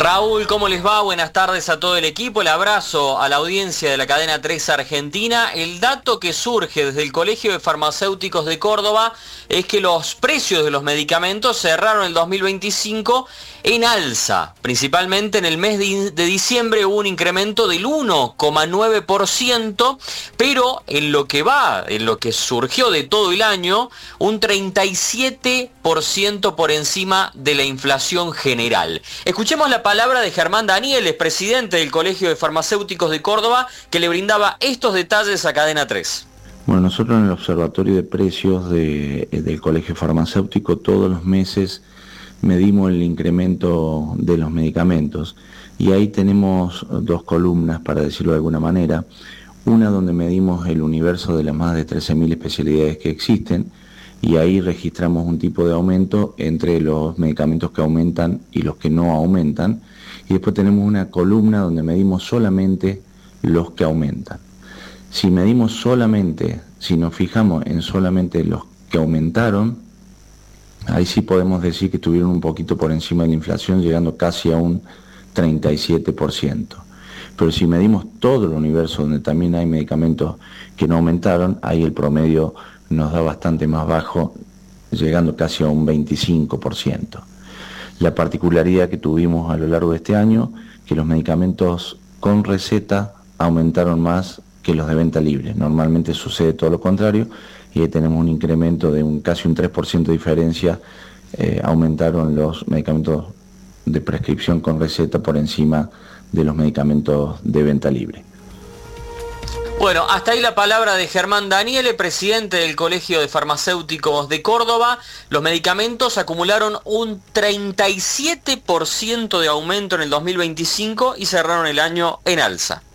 Raúl, ¿cómo les va? Buenas tardes a todo el equipo. El abrazo a la audiencia de la cadena 3 Argentina. El dato que surge desde el Colegio de Farmacéuticos de Córdoba es que los precios de los medicamentos cerraron el 2025 en alza. Principalmente en el mes de diciembre hubo un incremento del 1,9%, pero en lo que surgió de todo el año, un 37% por encima de la inflación general. Escuchemos la palabra de Germán Danieles, presidente del Colegio de Farmacéuticos de Córdoba, que le brindaba estos detalles a Cadena 3. Bueno, nosotros en el Observatorio de Precios del Colegio Farmacéutico todos los meses medimos el incremento de los medicamentos y ahí tenemos dos columnas, para decirlo de alguna manera. Una donde medimos el universo de las más de 13.000 especialidades que existen y ahí registramos un tipo de aumento entre los medicamentos que aumentan y los que no aumentan. Y después tenemos una columna donde medimos solamente los que aumentan. Si nos fijamos en solamente los que aumentaron, ahí sí podemos decir que estuvieron un poquito por encima de la inflación, llegando casi a un 37%. Pero si medimos todo el universo donde también hay medicamentos que no aumentaron, ahí el promedio nos da bastante más bajo, llegando casi a un 25%. La particularidad que tuvimos a lo largo de este año, que los medicamentos con receta aumentaron más que los de venta libre. Normalmente sucede todo lo contrario, y ahí tenemos un incremento de casi un 3% de diferencia. Aumentaron los medicamentos de prescripción con receta por encima de los medicamentos de venta libre. Bueno, hasta ahí la palabra de Germán Danieles, presidente del Colegio de Farmacéuticos de Córdoba. Los medicamentos acumularon un 37% de aumento en el 2025 y cerraron el año en alza.